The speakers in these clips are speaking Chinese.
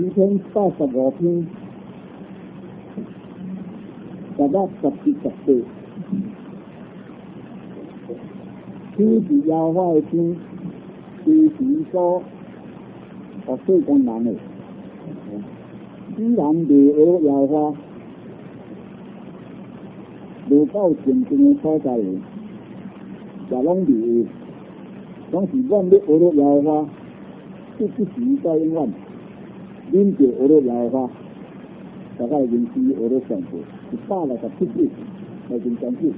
诗篇85篇11、17、18，天是耶和华的天，地是所世间人的。既然未学耶和华，未到真正的所在的，也拢未，拢是愿要学了耶和华，不时在永远，恁就学了耶和华，大概认知学了上过167句，来真讲句。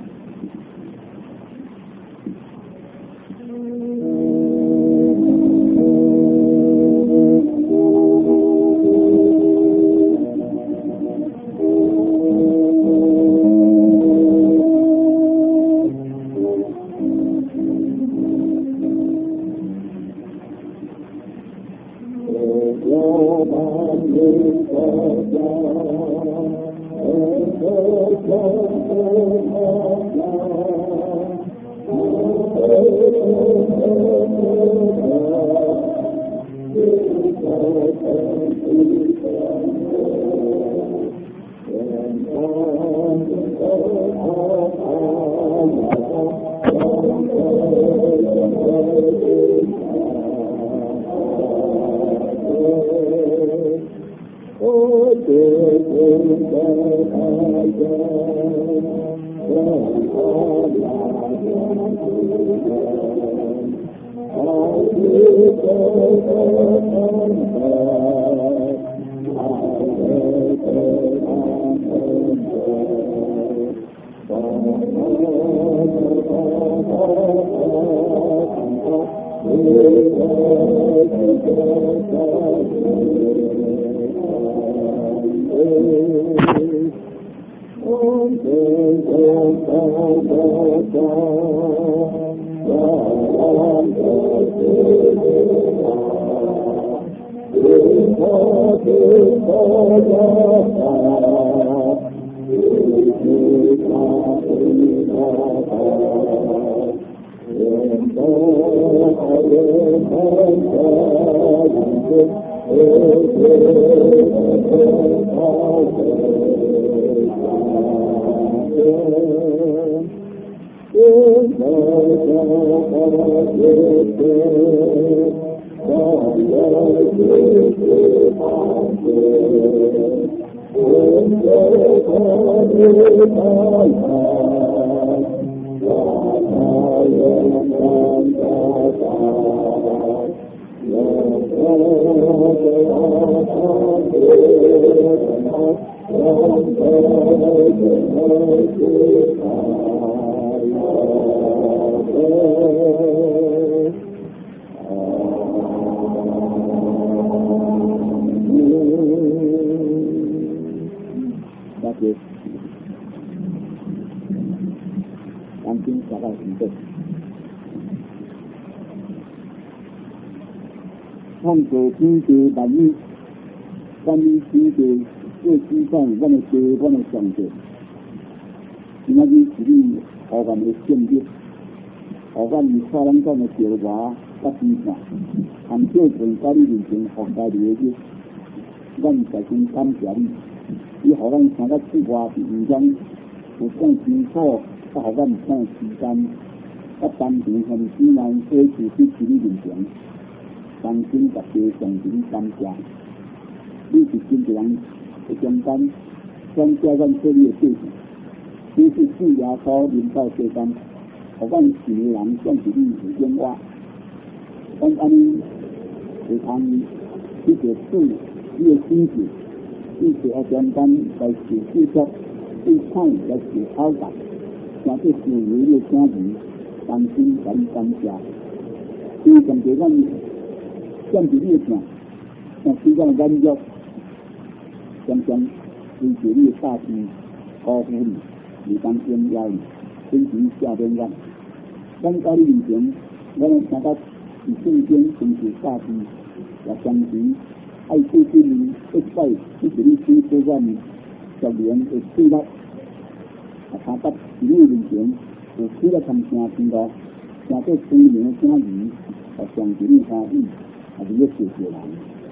创造天地万物，关于天地最基本，阮的地，阮的上帝。今仔日是你互阮的圣日，互阮跨咱讲的朝华甲天下，含少存甲你面前服家己的日，阮在先感谢你，你互咱听到出外是唔讲有更辛苦，甲互咱更时间，甲当前向子内追求去伫你面前。当心特别上神感谢，你是真正人的简单，将叫阮做你的对象。你是主耶稣临到世间，互阮是人向是你有变化。咱安尼会通去着主你的心智，你是要简单来受制作，对抗来受考验，正去受你的声音，当心甲你感谢。你上帝阮。占住你的命，像时间软弱，常常追求你的大志，辜负你，未当荣耀你，真情下边咱。咱到你面前，咱听到是圣经成就大志，也相信爱对对你一摆，你是你心所愿十年的岁月，他得你面前有起了参声听到，听到圣灵的声音，也相信你欢喜。还是要谢谢人，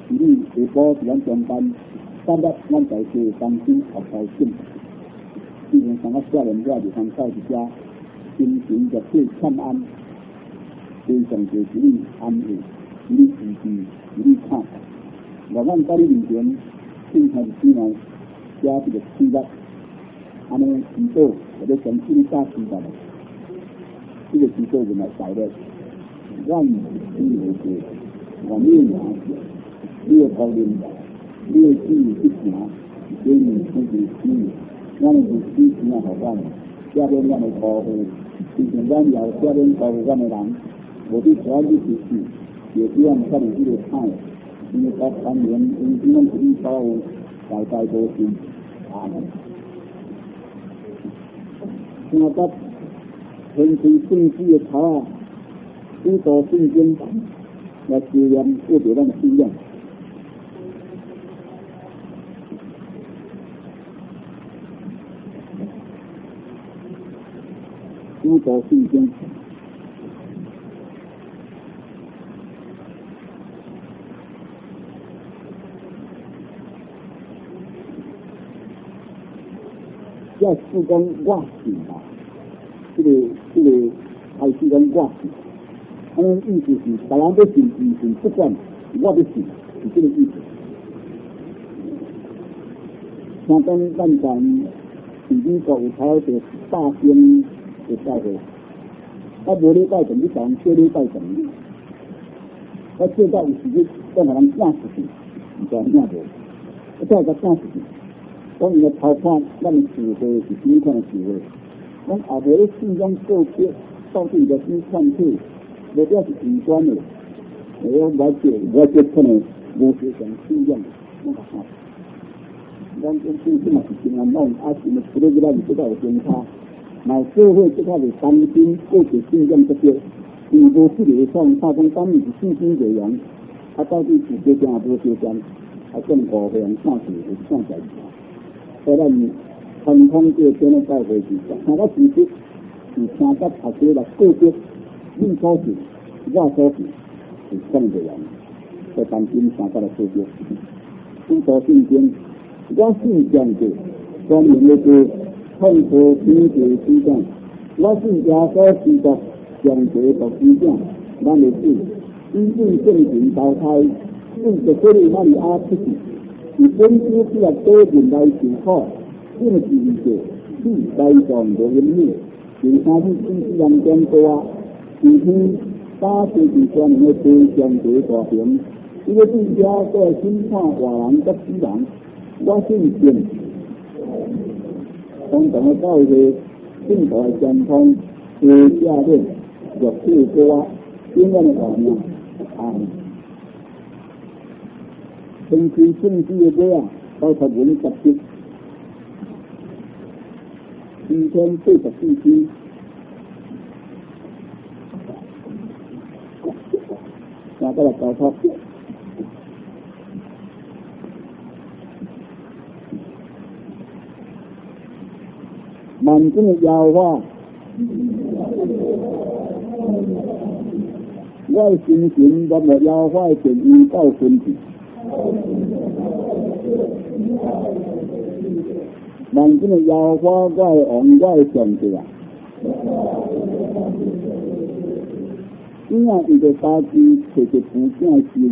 你下晡伫咱中间，今日咱在做当时学校进，既然上个少年者就通到一家，心情就最灿烂，非常多一日安慰，一日支持，一日看。我咱在你面前，正常之内，加一个期待，安尼祈祷或者从心加期待的，这个祈祷原来带来万事如意，万事如意。你的高人，你的心意一行，给你自己心意，咱是支持啊，好咱，下面咱的保护，之前咱要下面保护咱的人，无必要你支持，也希望咱们这个爱，因为咱当年因咱自己保护，代代多心，啊，现在天气圣旨的头啊，许多圣经来纪念过别咱的信仰。许多圣经，要是讲我信啊，这个还是讲我信，意思是大家要信不信，不管我要信，是这个意思。像咱在美国有头个大仙。就教会，无礼拜同你讲，小礼拜同你，做到有时阵，再互人赶出去，唔知影无？再甲赶出去，讲伊个偷看咱的智慧是怎款的智慧？讲后尾咧信仰告诫，到底个怎款体，目标是极端的，我了解可能无学上信仰那个好。咱讲信仰是真安弄，是咪除了咱唔知道有偏差？那社会这块的担心，过去信仰这些，如果这里上他讲当你是信心内容，他到底是这样不这样，还更高的人上去是上在所以咱通通这些的教会是讲，那个其实是听得大家来过节，你所信，我所信是这样的人，在担心大家来过节，许多信经，我信这样的，专门的是。透过经济思想，我信耶稣基督上帝和思想，咱的信真正正行投胎，信着这里咱阿出去，是本主只要多人来受苦，正是一个世界上的人物，其他的信息人间多啊，今天打世纪专门的对上帝大平，这个对耶稣的审判华人和死人，我信信。共同的教育，正道的健康，学下面弱智多，应该的方面啊，根据圣经的这样，包括人实际2444大家来交叉。万军的耶和华，我的心情若无耶和华的正义到分去，万军的耶和华，我的王，我的上帝啊！怎样伊就打击摕一副正心，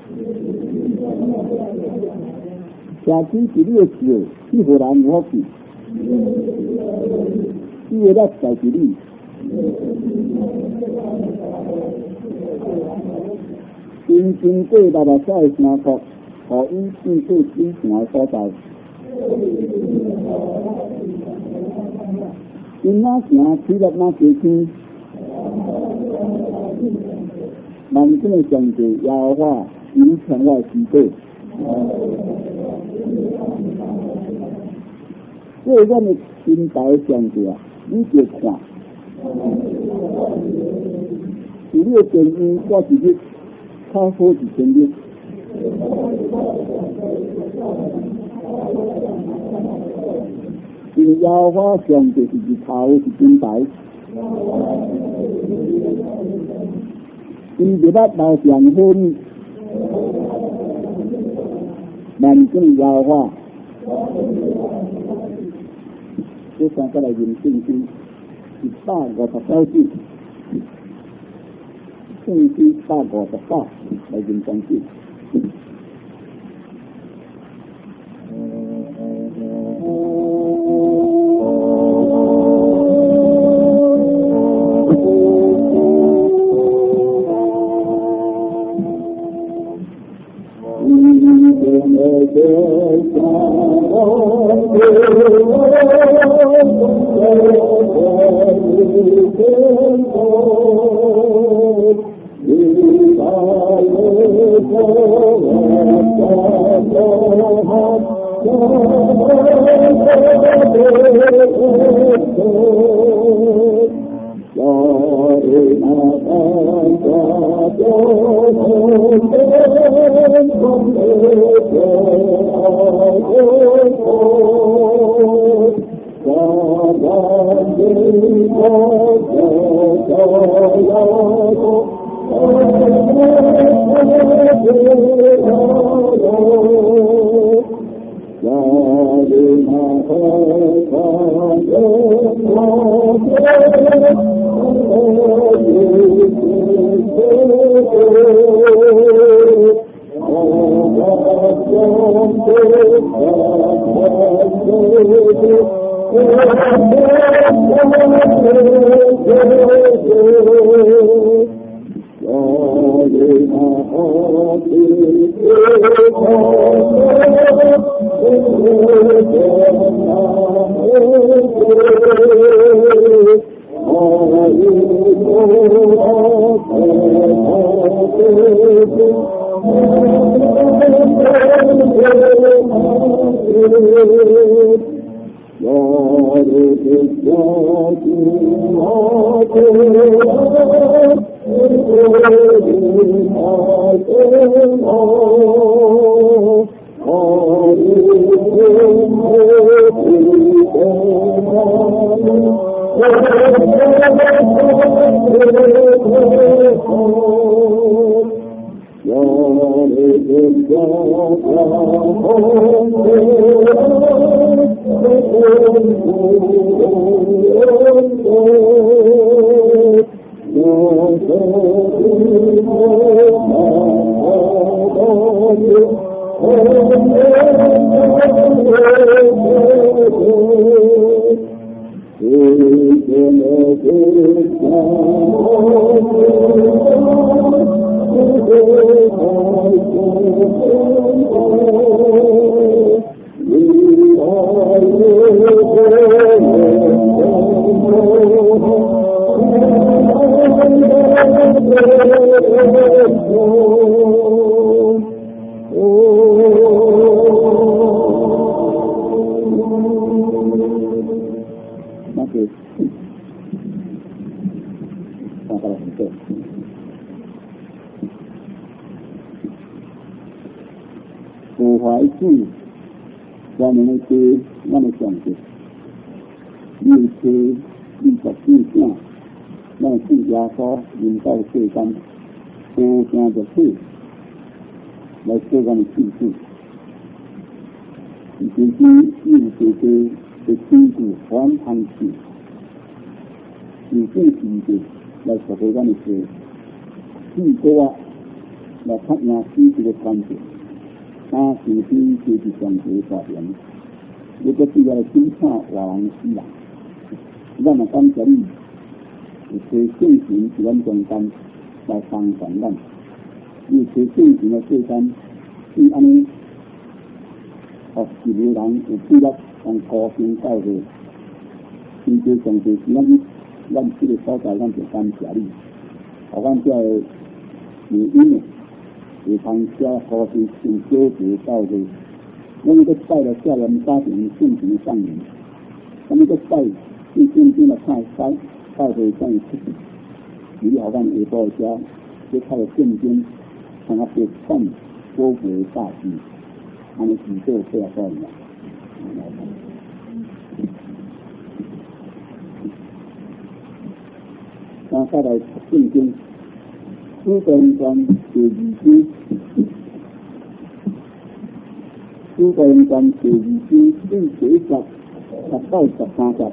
社区是你的事，你互人无法去。你的力在是你，真正过六十岁的山谷，互伊进入真正的所在。因哪城起了哪地区，万军的上帝耶和华已向我祈祷。这是咱的新代上帝啊，你就看，是你的正义，我是你较好是正义。因为耶和华上帝是日头是金牌，因日捌老上好你， 万众摇化，这三个来认圣经159字，圣经158来认圣经。有怀子，我们的家，我们上帝，有车24省，咱是耶稣引导世间，无声的死，来世间的记住。以前有这个的经过反抗期，有这时的来受到咱的事，记住啊，来发扬自己的传承。他是比就是上帝发言，如果只要审判华人死人，咱也感谢你，有些圣贤是咱中间来帮助咱，有些圣贤的世间是安尼，一个人有纪律，用高兴教会，因此上帝是咱这个所在，咱就感谢你，互咱这个原因。有当家好是从小学到的，我们个带了少年家庭圣贤上人，我们个带是圣贤的派带回上出去，你好像下晡家，就开了圣经，让他别看多为大事，他们只做这样的。然后再来圣经。书中关第2章主教人员第二支对写实10到13节。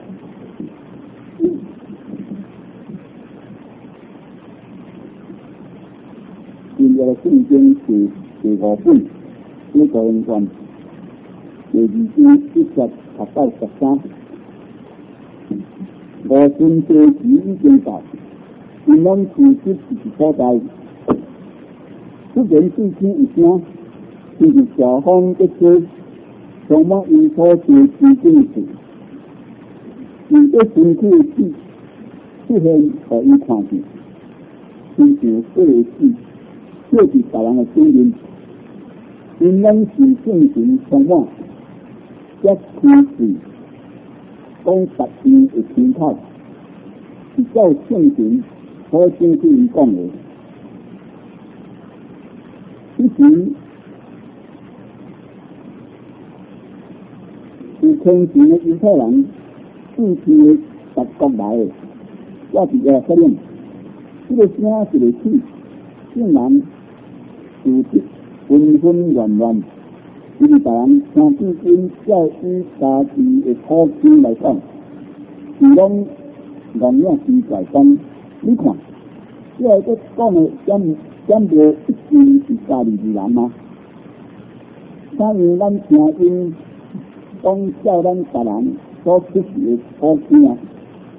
今日的圣经是第5本，主教人员第二支1节10到13。5旬节期已经到，今咱此时所在，突然对天一声，就是小风一吹，充满因所住之境处，伊的身躯的死出现互伊看见，亲像火的死，照伫别人的身面，因咱是圣神充满，则开始讲别伊的口口，是照圣神所经对伊讲的。以前是虔诚的犹太人，对天的别国来的，我是耶稣人。这个声是个气，竟然组织纷纷乱乱，因为别人听至今照以家己的土经来讲，是拢乱样奇怪讲。你看，这个讲的讲无一句是家己自然吗？假如咱听因讲照咱别人所出世的土经啊，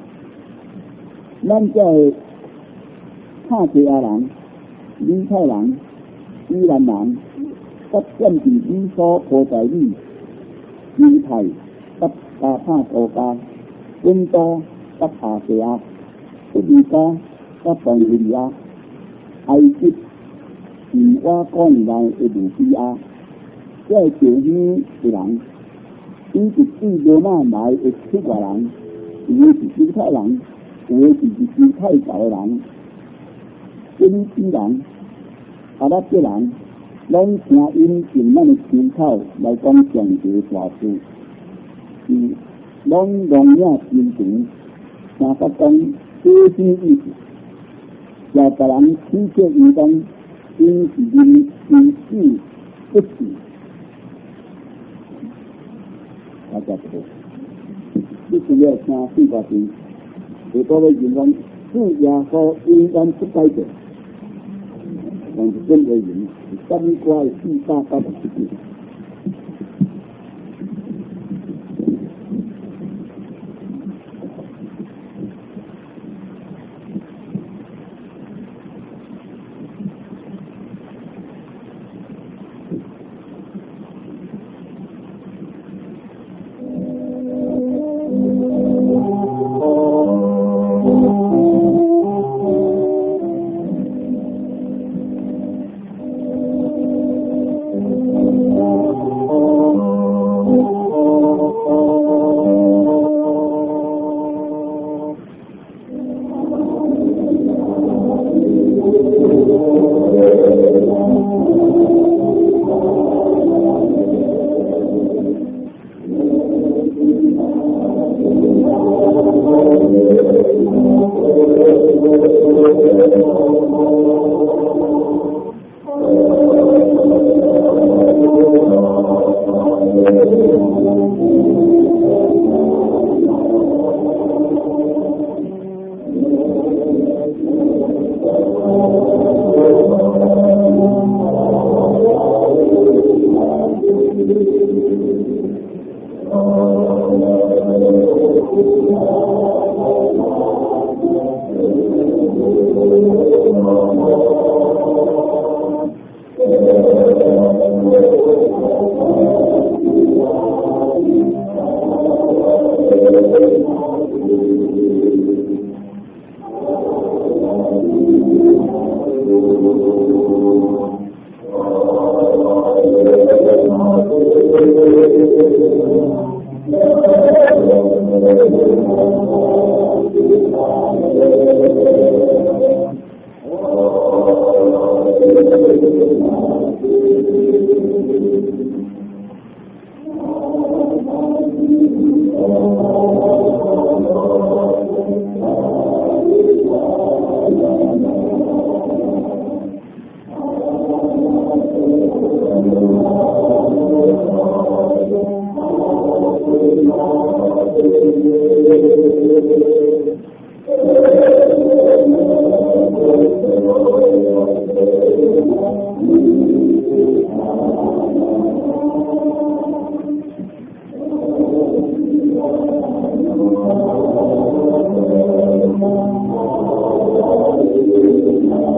咱才会帕西亚人、犹太人、伊兰人，甲占据伊所所在地、犹太、甲加帕国家、印度、甲亚细亚、叙利亚、甲叙利亚、埃及、是我国内的卢比亚，这地区的人，伊是对罗马来的出外人，有的是犹太人，有的是犹太教的人，菲律宾人、阿拉伯人，拢听因用咱的口口来讲上帝大事，是拢容易心肠，听甲讲多心意思，叫别人取笑伊讲，因是因死不死。大家知道，你只要听四个字，最多的形容是耶稣应当不改变，但是真的人是三瓜的488的世界。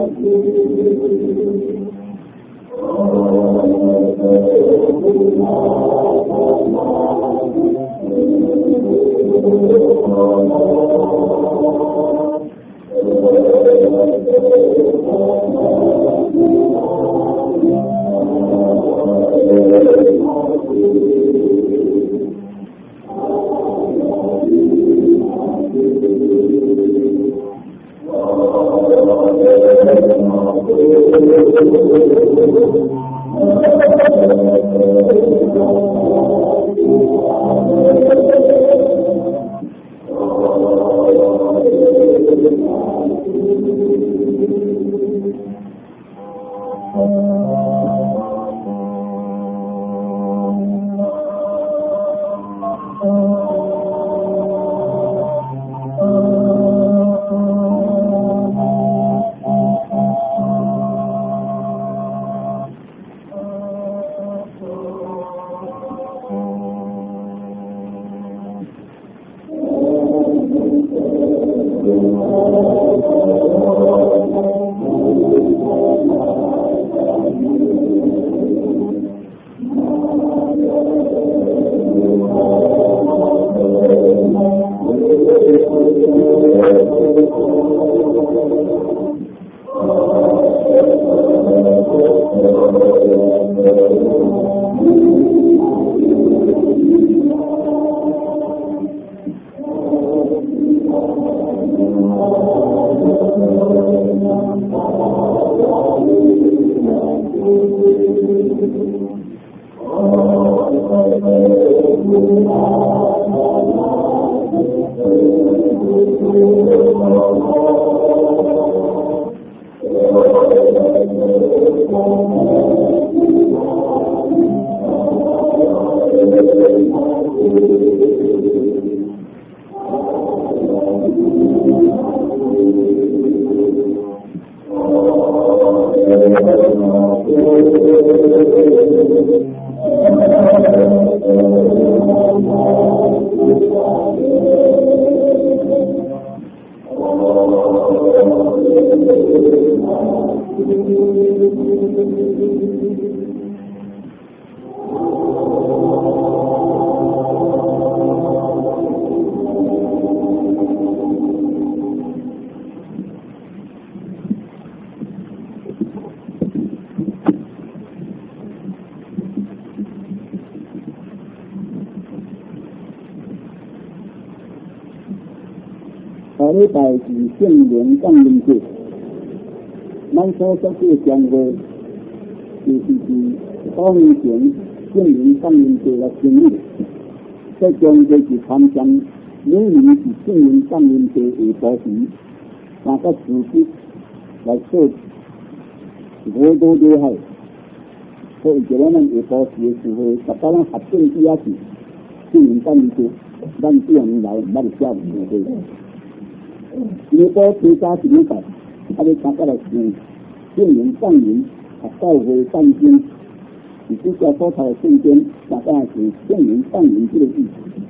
下礼拜是圣灵降临节，咱所说的讲话，就是多年前圣灵降临节的经历。这讲节是常常每年是圣灵降临节下晡时，大家组织来做好多厉害。所以就咱们下晡时的时候，大家咱合正起也是圣灵降临节，咱这样年来毋捌晓唔对。下晡提早一礼拜，你大家来想圣灵降临，教会诞生，是比较所头的圣经，大家是圣灵降临这个意思。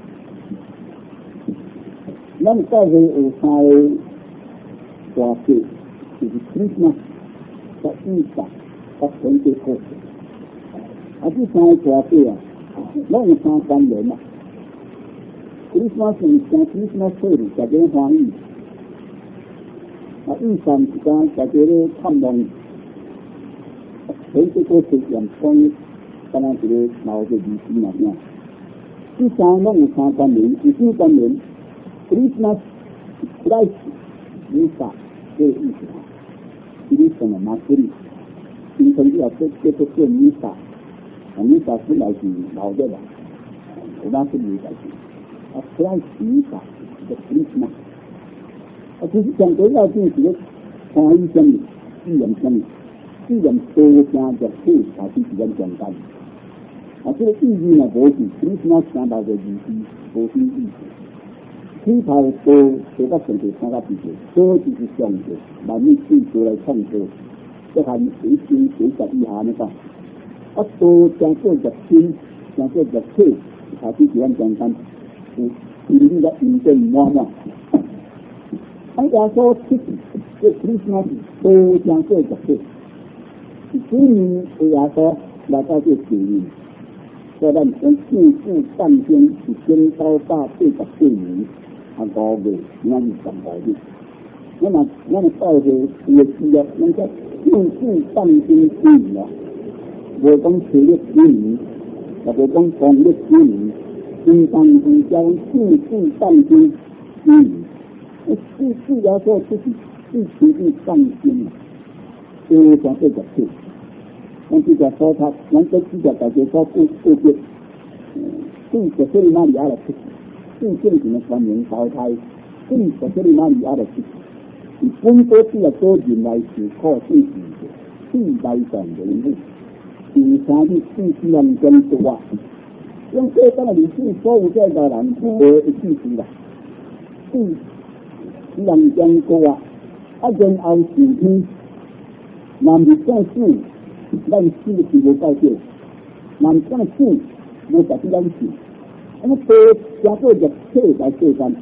咱教会有三个大节，就是 Christmas、伊撒、圣节节。这三个大节啊，咱有三关联啊。Christmas 是讲 Christmas 节日，大家欢喜。伊撒是讲大家咧盼望，圣节节阳光，当然一个老的日子嘛样。这三拢有三关联，第四关联。Christmas Christ 伊撒这个意思啊，伊什么马斯利，形成要这叫伊撒，伊撒本来是老的啦，马斯利来是，Christ 伊撒的 Christmas，就是讲到要进行欢喜什么，纪念什么，纪念多声热气，还是时间简单。这个意义呢，无是 Christmas 三大个意思，无是意思。起头多写到上帝参加比赛，多就是上帝万物创造来创造，这含水星水十以下那个，多将做热心，将做热气，还是时间简单。你的印证满满。耶稣出世， 这克里斯玛是多将做角色，主年的耶稣来到这地面，所以咱从自父诞生是1984年5月25日。咱到时也是要那个自父诞生之年了，无讲农历之年，也无讲公历之年，应当是讲自父诞生之年。自耶稣就是自父诞生，多将做角色。咱这个说他，咱这个大家说不对，对这里马里亚的事，对正经的传言淘汰，对这里马里亚的事，以本国只要多人来思考对事的，对来上的人物，第三日对自然跟多啊，用这当的历史所有这个人的记事啦，对自然跟多啊，然后事情，南日战士。咱死是无够少，人讲死无代表咱死，多加做热切来做干。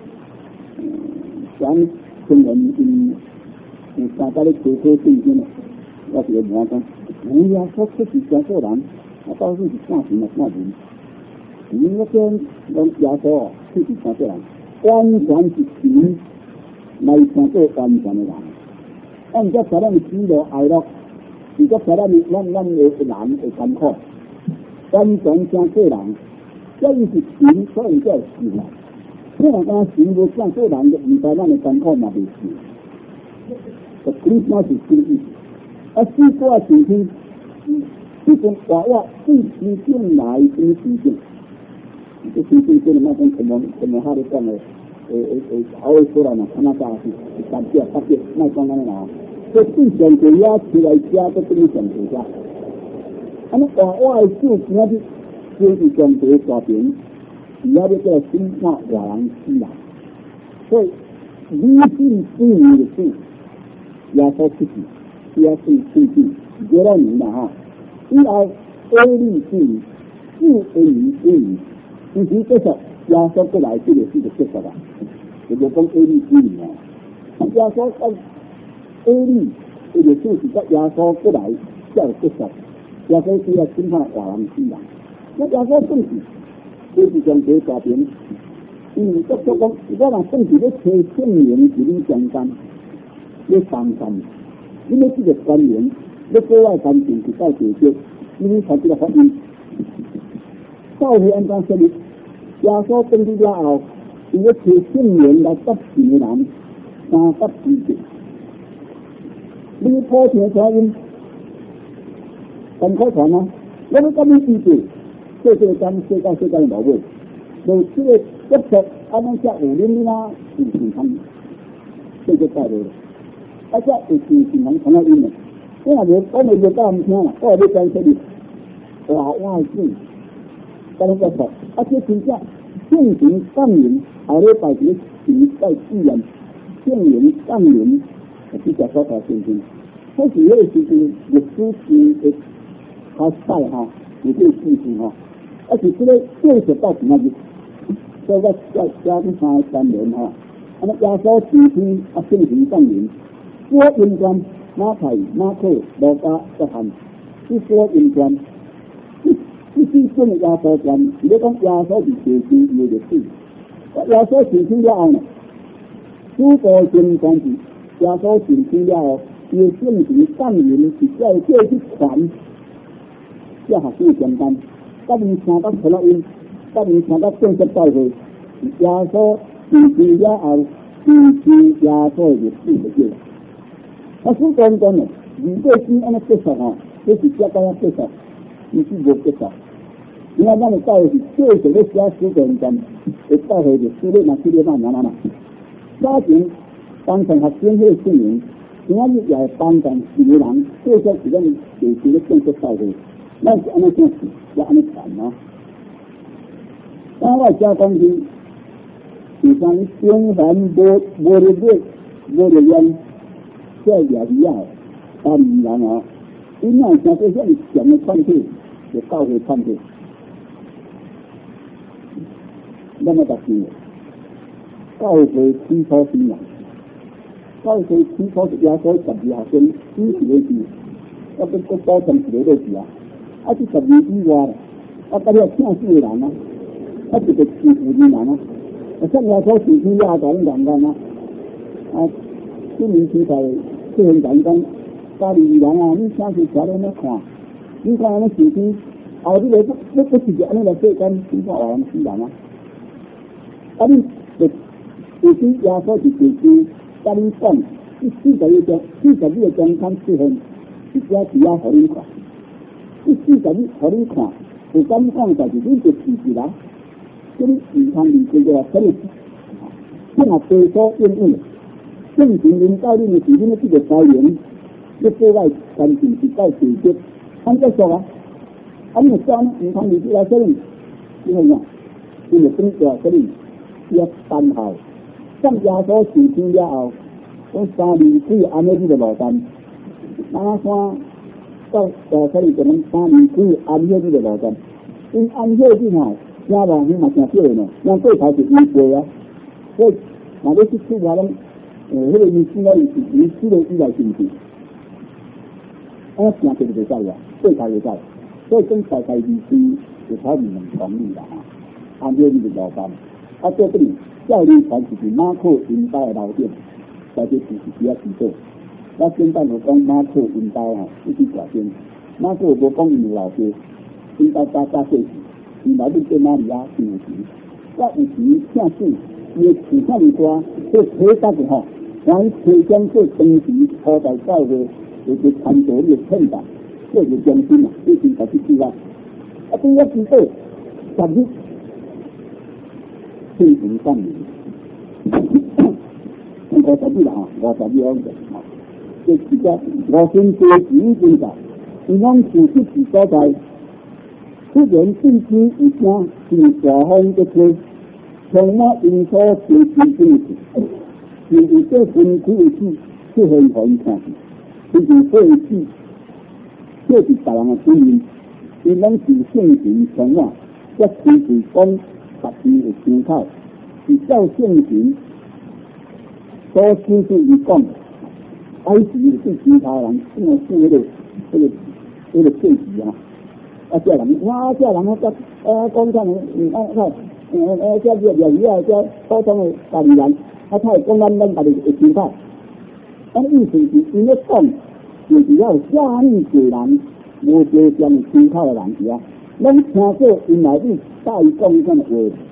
咱村人有大家咧科科正经，我是个讲，有呀，说出去加做人，到处是看神啊看人。那边讲耶稣出去加做人，完全是神来成做完全的人。按照咱们知道爱乐。如果在咱的人会艰苦，完全像做人，这伊是神所以叫神啊。虽然讲神无像做人的，唔在咱的艰苦嘛袂是。就基本是这个意思。四个事情，这种话对事情来对事情，这事情跟那种什么哈的讲的，好的说来嘛，看那啥是大家卖讲安尼啦。这对上帝也起来加，都对上帝加。安尼话的事情啊，就是上帝大平，而家要叫心化华人之人。所以理性思维的事，耶稣自己也是自己觉得明白哈。以后 A 理性，自 A 理性，其实这是耶稣过来这个是个结束啦，就讲 A 理性啊，耶稣A 理，这个就是在耶稣过来才有结束。耶稣是要审判华人之人，那耶稣正是就是上帝大平。因为作讲，我人正是咧找证明是你相干，咧帮干，因为这个官员咧国外干净是到解决，因为他这个法律，教会按照说明，耶稣登基了后，伊咧找证明来得罪的人，3得罪的。你普天传音，很可传啊！我们咁样记住，世界的老位，就这个接触，安尼才有恁啦，有健康，这个道理。而且有健康传到因的，这样子我们就教唔听啦，我係要講出嚟，話外事，咁樣接觸，而且真正正常感人，後禮拜幾時在自然正人感人，比較所睇正經。開始嗰個時間，歷史是嘅較細嚇，有啲事情嚇，而且這個繼續到什麼日？所以我加啲3年嚇，咁耶穌自身正常感人，所應關馬太、馬可、路加、約翰，這所應關，這是真嘅耶穌關。如果講耶穌是自身有歷史，耶穌自身了後呢，主個正關係耶穌自身了後。要正常感人是要叫去傳，這學最簡單。當你聽到傳福音，當你聽到正式教會，耶穌自身了後，自身耶穌的歷史就叫。啊，所以講呢，如果先安尼結束吼，這是只講結束，唔是無結束。因為咱的教會是繼續咧寫書本上，嘅教會歷史咧，那系列嘛，家庭當成學生會證明。今仔日也幫助幾個人，繼續是咱地區的正式教會，咱是安尼做事，也安尼辦啊。當我加講是，就像中原無力量，這也一樣，當然啊，因為像這些強的團體，就教會團體，那麼特別，教會起初信仰。 到时起初是耶稣12号先主持的事，我跟国保证一个的事啊，啊这12以外，啊大家请死的人啊，啊这个欺负的人啊，啊像耶稣主持亚当人啊，啊今年期在这很简单，家里人啊，你请去坐在那看，你看那主持，后这个不直接安尼来做干，你看人死人啊，啊你主持耶稣是主持。甲你讲，这40个中间出现，这家只要互你看，这40个互你看，有敢讲就是你就支持啦，这你唔通理解个可能，这若对所应用，正常领导恁的是恁的这个裁员，要对外干净是到直接，按照说啊，啊你讲唔通理解个可能，因为呀，因为等下可能要单号。像耶稣事成了后，我3年安尼这个路线，哪山到可能就能3年安尼这个路线，因安歇之后，听人嘛真少呢，像过头是医过啊，所以若要去出来拢，迄个医生咧是医师的依赖性质，啊听这个就知啦，过头就知，所以跟大医生就他们同意啦哈，安歇这个路线，啊这边。教练团就是马可引导的老店，在这就是比较基础。我现在就讲马可引导啊，一直改变。马可无讲伊老爹，引导大家做事，伊来面对马利亚有时，我有时请水，伊的其他的歌，这体达的吼，让提倡做当时初代教会，就是传道的劝导，这是中心啊，这是才是主啊。啊，对我知道10日。进行上面，50啦哈，50样的哈，这几个我先做第一件的，因讲主持是所在，突然进去一声是大风的吹，从那因所提起进去，就是这分区的事，是很可以看，就是这一次，这是别人的经验，因拢是性情从啊，这其实讲。10年的参考，是照性情所指示伊讲，爱是对其他人，因为是那个政治啊，啊这人，哇这人啊讲啥呢？这这普通的家里人，他会讲咱家己会参考，啊意思是因咧讲，就是要下面个人，无这样参考的人是啊。咱听过因内底带讲啥话，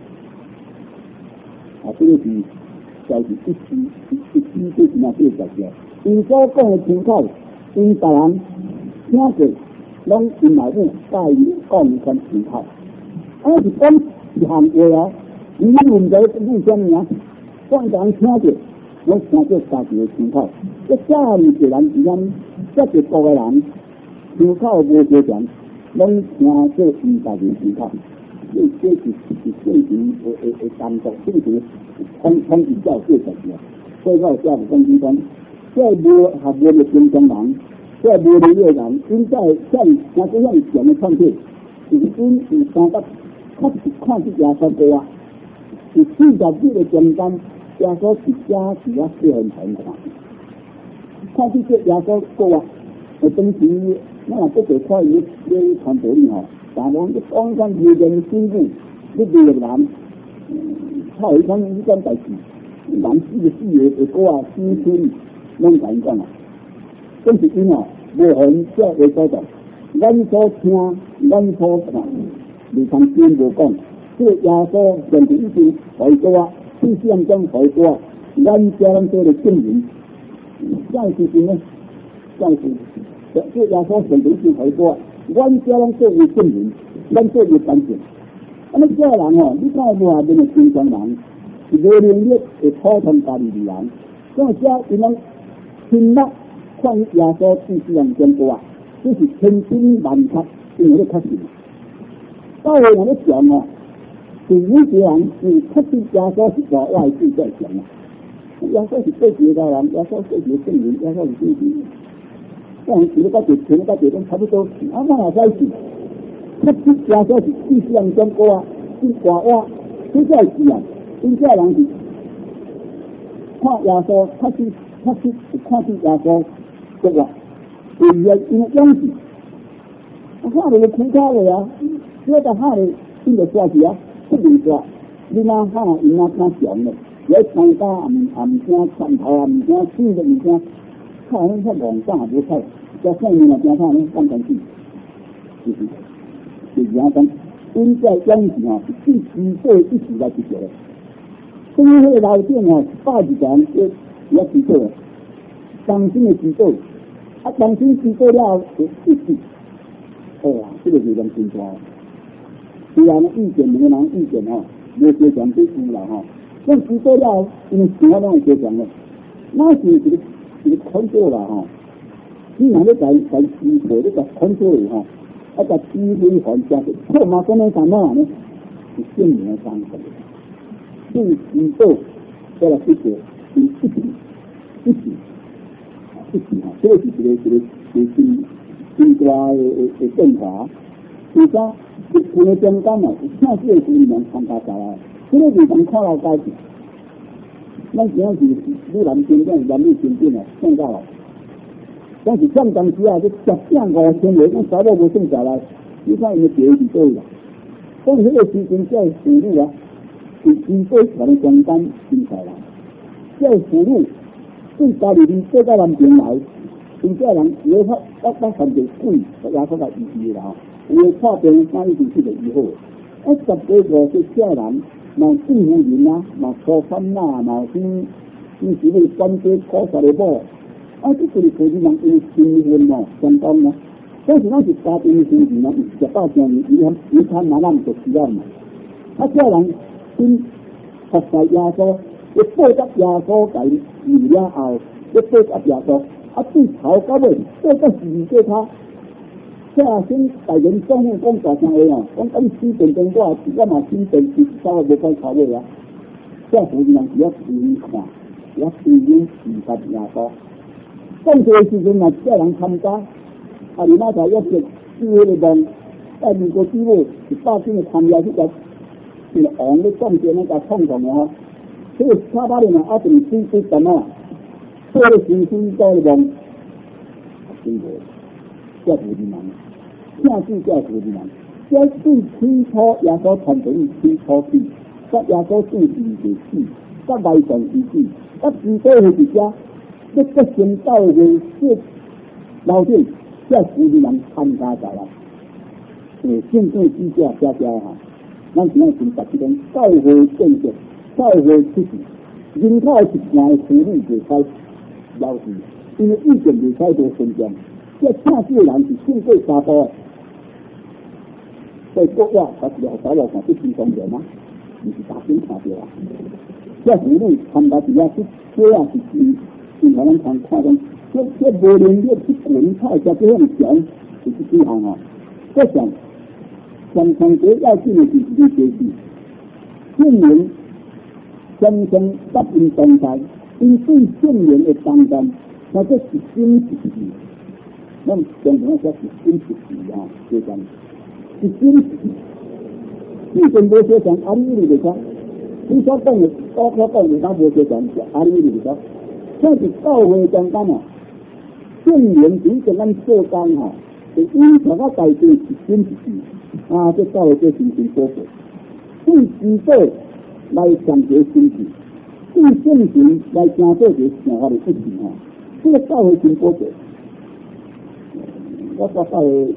啊，这个是就是一就是那这个叫，因所讲的参考，因别人听过，拢因内底带讲啥参考，啊是讲一项话啊，你问在为什么啊？讲人听过，拢听过家己的参考，这下面个人之间，这一个个人参考无多钱。拢听说因家己参考，这是正常的工作，正常统一教做实事。所以我下不讲讲，这无学问的正常人，这无理的人，应该像这样讲的创作，是因是三个看这耶稣歌啊，是40几个中间，耶稣一家是啊是很看，看这耶稣歌啊，我当时。那不得看伊咧传道理吼，但讲你讲讲别人辛苦，你别人，靠伊讲伊讲代志，人死的歌啊，青春，拢甲伊讲啊，真是因哦，无痕这个所在，咱所听，咱所看，你通真无讲，这耶稣甚至已经回歌啊，思想中回歌，咱家人做的证明，这样事情呢，这样是。这耶稣甚至已经回过，阮家人做为证明，咱做为干净。啊，那这人哦，你看无下面的正常人，是无能力的普通家里人，这因拢听了看耶稣去世人讲过啊，这是千真万确，因为咧确信。到后人咧讲哦，是有些人是确信耶稣是在外地在讲啊，耶稣是对别的人，耶稣对别证明，耶稣是对别。像其他节都差不多，啊，那也在是，他这耶稣是去世人讲过啊，去挂哇，这才是啊，因这人是，啊， 看耶稣，确实看见耶稣的话，对伊个因为勇气，看到个苦卡个啊，这个喊的因个说是啊，不明说，你那喊因那看强嘞，也参加唔惊参头啊，唔惊死的唔惊，看恁遐妄想也无睇，叫上面啊惊看恁放上去，就是讲讲，因在勇气啊，是最基础一时来去做的。所以迄个老店哦，80个人也知道，当心的知道，啊，当心知道了就一直，哎呀，这个力量真大。虽然意见每个人意见哦，没非常对有啦哈，但知道了，因为其他拢会非常的，那是一个控制啦哈。你若要在支配你个控制哈，啊，在支配环境，错嘛，跟那什么呢？是证明的方式。对宇宙再来解决，一起哈，这个是一个真大的变化。为啥？一群的中间嘛，有正式的力量参加下来，这个地方看到改变。咱现在是女男真正男女平等啊，变到了。但是上当时啊，这10.5千人，咱查某无剩下来，你看因的地位是多啦。但是迄个时阵叫妇女啊。是经过我的中间进来啦，叫妇女对家里面这个男边来，因这人有法犯罪鬼，也说来意义啦。有破病哪一件事就以后，10几个这小人，嘛政府人啊，嘛初三啦，嘛是那关节考察的某，这就是科技人因新婚哦，相当啊。但是咱是家庭的新人啊，18年他拿咱就需要嘛，小人。因学习耶稣，要报答耶稣给伊了后，要报答耶稣，对头到尾，报答是叫他。先大人讲讲大声话哦，讲你死定定我嘛死定是稍微无该头尾啊。这妇人是要注意看，要注意事实耶稣。讲这个时阵嘛，叫人参加，你那才要接机会的梦，在民国之后18斤的参加去个。是王的中间那个痛痛的哈，所以他把你们定水什么，做了信心在梦，真的，叫福地人，正是叫福地人，叫对起初耶稣传承起初起，甲耶稣对伊的起，甲外传之起，甲基督的一家，要得先到的这老店，叫福地人参加在了，正对之下家哈。咱现在是把这种教会建设、教会出去，人口是万的妇女就开老是，因为意见就开多分享，这正式人是经过3步的，在国外还是找我看这地方人啊，你是大兵看到啊，这妇女参加底下去，这样是可能看见，这无能力去滚菜，加这样强，就是这样啊，这样。相同的要紧的是一个学习，证明相同答应同在，因对证明的当中，那这是真实的。那么相同说是真实的啊，就讲是真实的。你跟无说讲，你就讲，你所讲的，我讲的，他无说讲，你就讲，这是教会中间啊，证明只跟咱做工哈，是因什么代志是真实的。这教会这心情多过，对基督来强调心情，对圣经来强调这生活的事情啊。这个教会真多过，我教会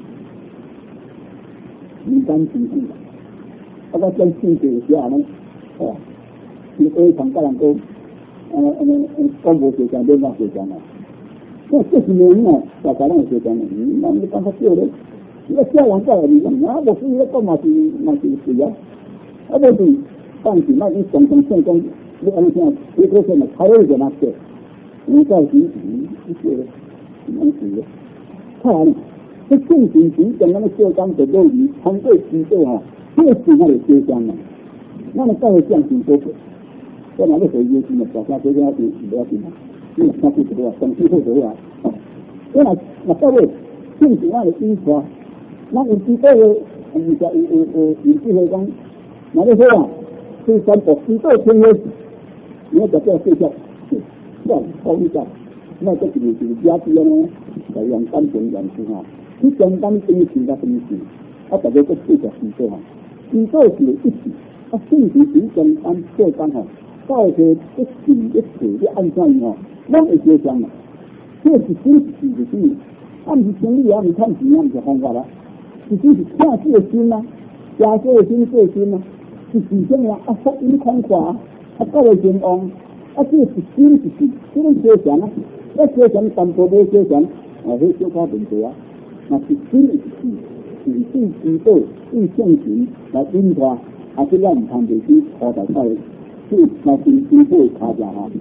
民间经济，我讲圣经是安尼，你可以从个人讲，讲无学讲，另外学讲啊。这是人啊，大家拢学讲的，那你讲他少嘞。那小人在里面，我是那个嘛是对啊，不是当时那你常常圣公，你按像一个什么超越的那些，你在一些能是的，看来这正经时跟那个小刚的都已通过知道哈，这是那个小刚嘛，那么再降低多少？在哪个时候有什么小家小家是不要紧啊？因为那是这个总体会的啊，因为那各位正经那个印刷。那有知道的，有机会讲，那你说啊，第三步知道天约，你要叫睡觉， 算讲一下，那这就是家己呢，就用感情用事吼，你简单东西甲东西，大家都记着记住吼，记住是一致，信息是简单做单吼，到时一字一词一按照吼，拢会接上啦。这是真是真，按是生理啊，你看怎样的方法啦？是真是下世的心啊，下世的心做心啊，是自身啊，福音宽阔啊，各位健康。这是真是真，这种接上啊，接上淡薄无接上，迄小可问题啊，那是真是对指导、对圣情来引发，是咱唔通袂去靠大家对那是指导卡架哈。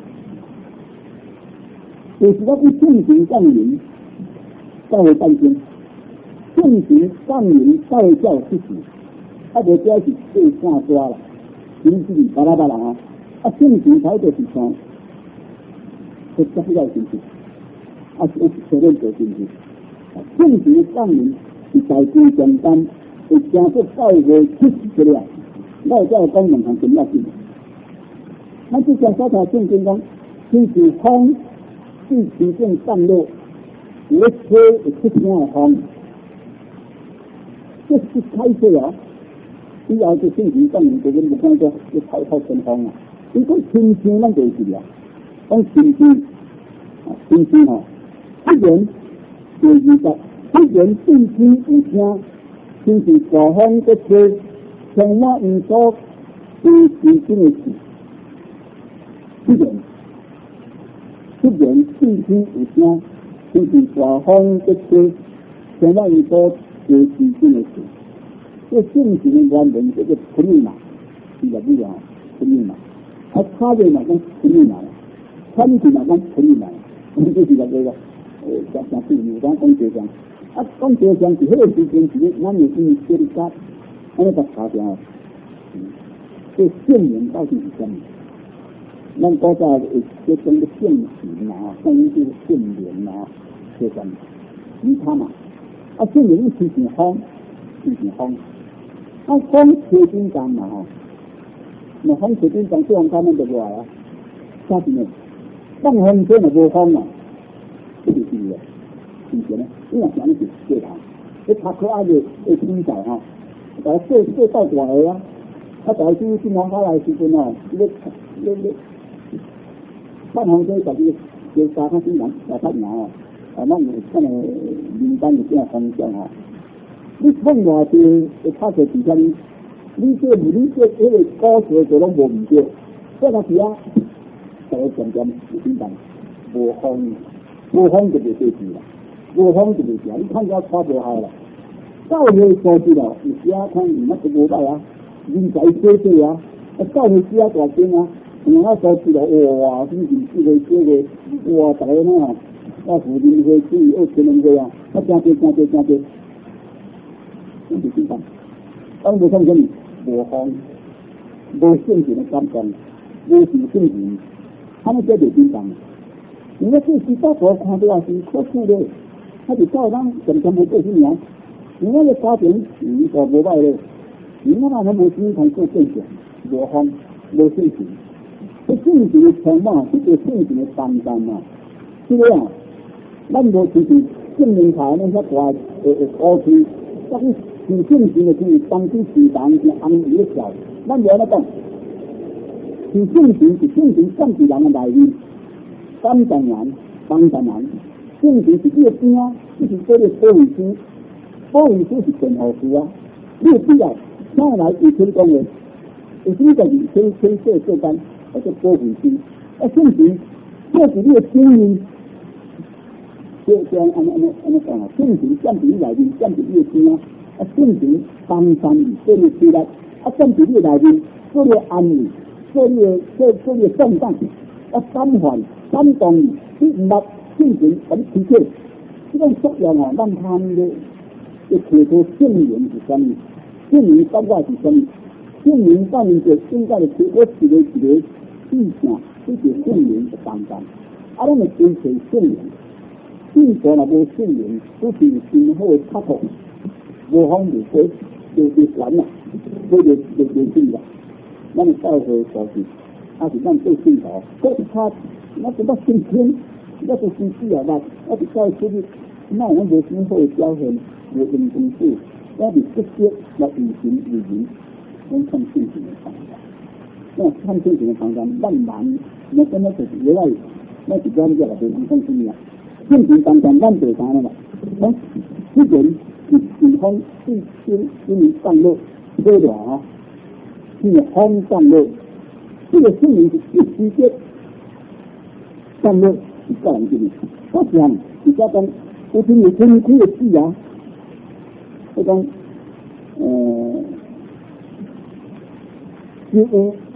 就是我对圣情降临，才会诞生；圣情降临才会叫事情，无这是最下抓啦，真是巴拉巴拉啊！圣情才就是说，这不要信息，是承认做信息。圣情降临是代志简单，是成个教会出事了，我才讲两项重要性。咱之前所读圣经讲，就是风对地震散落，有的车会出声的风，这是开始了。以后就圣经降临，就跟你讲说，要靠春风啊。你讲天气咱就是啦，讲天气吼，忽然第20，忽然地气一声，就是大风在吹，充满因所对地震的事。忽然地气一声，就是大风在吹，充满因所对地震的事。这正经的原文这个普利马，是个咩啊？普利马。差别嘛，讲普利马，参与嘛，讲普利马，就是那个像第五章讲这章，讲这章是迄个时间是咱的因这里家，安尼个查掉，这圣名到底是什么？咱国家有这种的圣名啊，关于这个圣名啊，这种，你看嘛，圣名是是风，是风，风吹进江嘛吼。那风吹进江，这样他们就过来啊，啥子呢？放风吹就无风啊，这就是的，是不是呢？因为讲的是对他，这他可爱的天才哈，把它做到大个啊，他在去新黄花来时阵哦，你放风吹就加他新人来发芽哦，那有看的名单有这样风向哈，你碰外地会拍在底下呢？你这迄个高学就拢无唔对，这个是啊，第一重点是简单，无风就袂对住啦，无风就袂行，你看到差无好啦。教会所知啦，有时啊看唔乜都无歹啊，人才济啊，教会时啊大间啊，人啊所知啦，哇，真是这个，哇，大家呢，妇人会去学全人会啊，真多，真是简单，当无看什么。无风，无圣情的感动，无是圣情，他们这就简单。因为这时代所看到是可苦的，他就叫人常常无过新年。因为个家庭就无歹咧，因为那他无经常做正常，无风，无圣情。这圣情的充满，这个圣情的担当啊，这个啊，咱无就是证明他那些大过去，但是。有圣情的可以当初时代是安慰的小，咱无安尼讲。有圣情降伫人的内面，当然，圣情是这个边啊，就是这个保卫师是正好事啊。你有必要，将来以前讲的，有这个先做干，或者保卫师，圣情这是你的经验。这安尼讲啊，圣情降伫你内面，降伫你的边啊。圣情当山里做你起来，降伫你内面，做你安慰，做你动荡，感动你，你唔捌圣情，把你提起，这种作用啊，咱他们的叫做圣言是什么？圣言感觉是什么？圣言上面就现在的结果一个意象，这是圣言的当中，咱们追求圣言，信佛若无圣言，都是今后的插头。无风就完了，这就对啦。咱教会所是，是咱做信徒，各他那怎么升天？那是生死啊！那是在出去，那我们无先后交换，无因公事，那是直接来运行语言，能看现行的方法。那看现行的方法，慢慢，那真的是原来那是专家来对人看什么？现行方法慢对啥了嘛？那这人地方地心上路，对的啊，地方上路，这个心灵是一直接上路。个人经历，我想你家讲，我听你听的戏啊，那种，就